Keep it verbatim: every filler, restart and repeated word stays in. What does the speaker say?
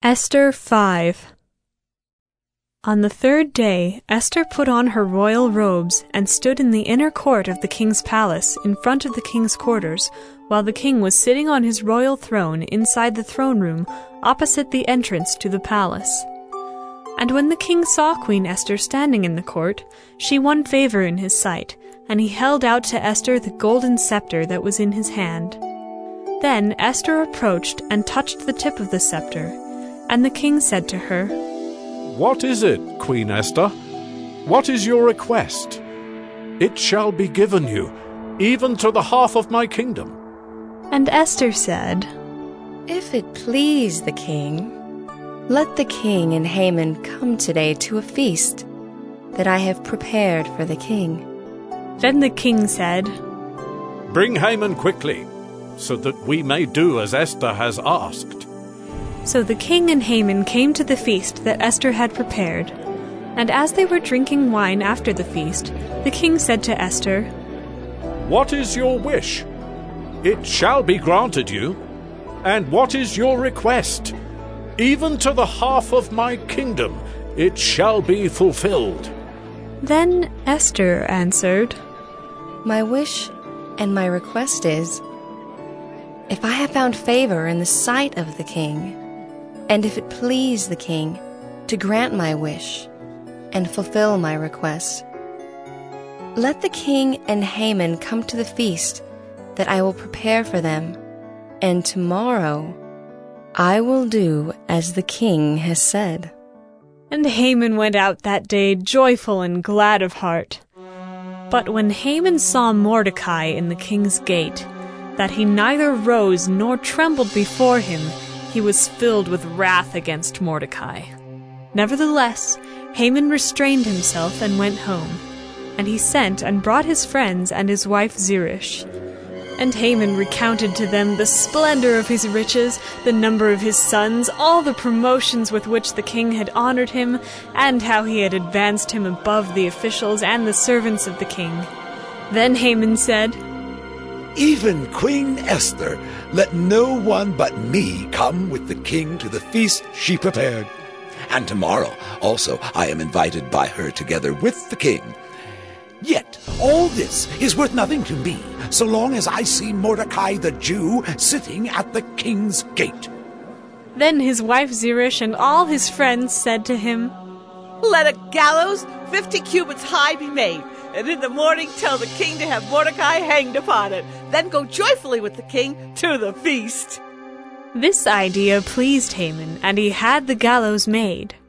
Esther five. On the third day, Esther put on her royal robes and stood in the inner court of the king's palace in front of the king's quarters, while the king was sitting on his royal throne inside the throne room opposite the entrance to the palace. And when the king saw Queen Esther standing in the court, she won favor in his sight, and he held out to Esther the golden scepter that was in his hand. Then Esther approached and touched the tip of the scepter, and the king said to her, "What is it, Queen Esther? What is your request? It shall be given you, even to the half of my kingdom." And Esther said, "If it please the king, let the king and Haman come today to a feast that I have prepared for the king." Then the king said, "Bring Haman quickly, so that we may do as Esther has asked." So the king and Haman came to the feast that Esther had prepared. And as they were drinking wine after the feast, the king said to Esther, "What is your wish? It shall be granted you. And what is your request? Even to the half of my kingdom it shall be fulfilled." Then Esther answered, "My wish and my request is, if I have found favor in the sight of the king, and if it please the king to grant my wish and fulfill my request, let the king and Haman come to the feast that I will prepare for them, and tomorrow I will do as the king has said." And Haman went out that day joyful and glad of heart. But when Haman saw Mordecai in the king's gate, that he neither rose nor trembled before him, he was filled with wrath against Mordecai. Nevertheless, Haman restrained himself and went home, and he sent and brought his friends and his wife Zeresh. And Haman recounted to them the splendor of his riches, the number of his sons, all the promotions with which the king had honored him, and how he had advanced him above the officials and the servants of the king. Then Haman said, "Even Queen Esther, let no one but me come with the king to the feast she prepared. And tomorrow also I am invited by her together with the king. Yet all this is worth nothing to me, so long as I see Mordecai the Jew sitting at the king's gate." Then his wife Zeresh and all his friends said to him, "Let a gallows fifty cubits high be made, and in the morning tell the king to have Mordecai hanged upon it. Then go joyfully with the king to the feast." This idea pleased Haman, and he had the gallows made.